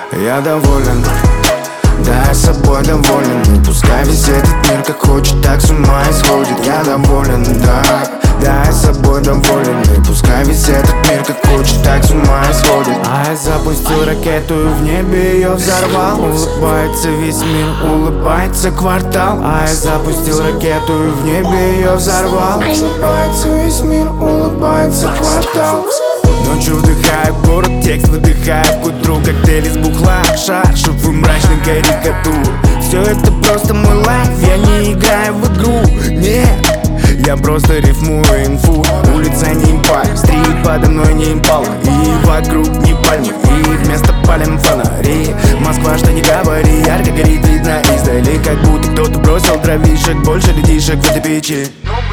Я доволен, да, я собой доволен. И пускай весь этот мир как хочет, так с ума исходит. Я доволен, да, я собой доволен. И пускай весь этот мир как хочет, так с ума исходит. А я запустил ракету и в небе ее взорвал. Улыбается весь мир, улыбается квартал. А я запустил ракету и в небе ее взорвал. Улыбается весь мир, улыбается квартал. Ночью вдыхаю город, текст выдыхаю к утру. Коктейли с бухла, шаршу в мрачной карикатур. Все это просто мой лайф, я не играю в игру, нет. Я просто рифмую инфу. Улица не импаль, стрит подо мной не импал. И вокруг не пальмы, и вместо палем фонари. Москва, что не говори, ярко горит, видно издали. Как будто кто-то бросил дровишек, больше людишек в этой печи.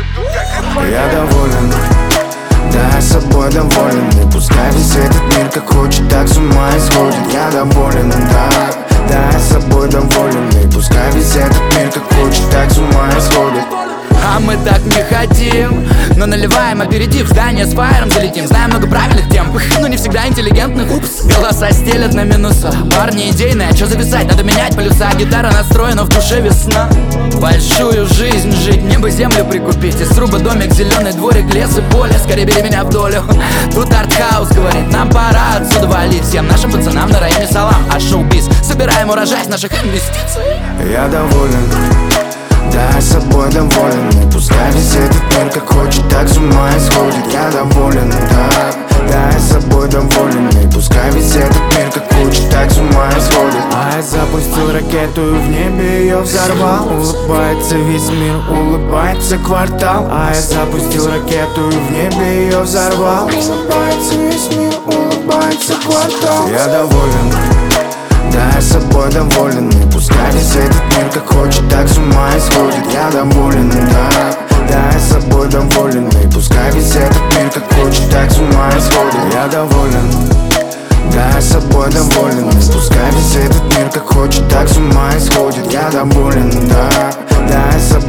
Я доволен, да, я собой доволен. И пускай весь этот мир как хочет, так с ума исходит. Я доволен, да, я собой доволен. И пускай весь этот мир как хочет, так с ума исходит. А мы так не хотим, но наливаем аперитив. В здание с фаером залетим. Знаем много правильных тем, но не всегда интеллигентных. Упс, голоса стелят на минуса. Парни идейные, а чё записать? Надо менять полюса. Гитара настроена, в душе весна. Большую жизнь жить, небо землю прикупить. Из сруба домик, зеленый дворик, лес и поле. Скорее бери меня в долю. Тут артхаус говорит, нам пора отсюда валить. Всем нашим пацанам на районе салам. А шоу-биз, собираем урожай с наших инвестиций. Я доволен, да, я собой доволен. И пускай весь этот мир как хочет, так с ума исходит. Я доволен, да, я собой доволен. И пускай весь этот мир как хочет, так с ума исходит. А я запустил ракету и в небе ее взорвал. Улыбается весь мир, улыбается квартал. А я запустил ракету и в небе ее взорвал. Улыбается весь мир, улыбается квартал. Я доволен, да, я собой доволен. И пускай весь этот мир как хочет, так с ума исходит. Я доволен, да, я собой доволен. И пускай весь этот мир как хочет, так с ума исходит. Я доволен, да, я собой доволен. И пускай весь этот мир как хочет, так с ума исходит. Я доволен, да, я собой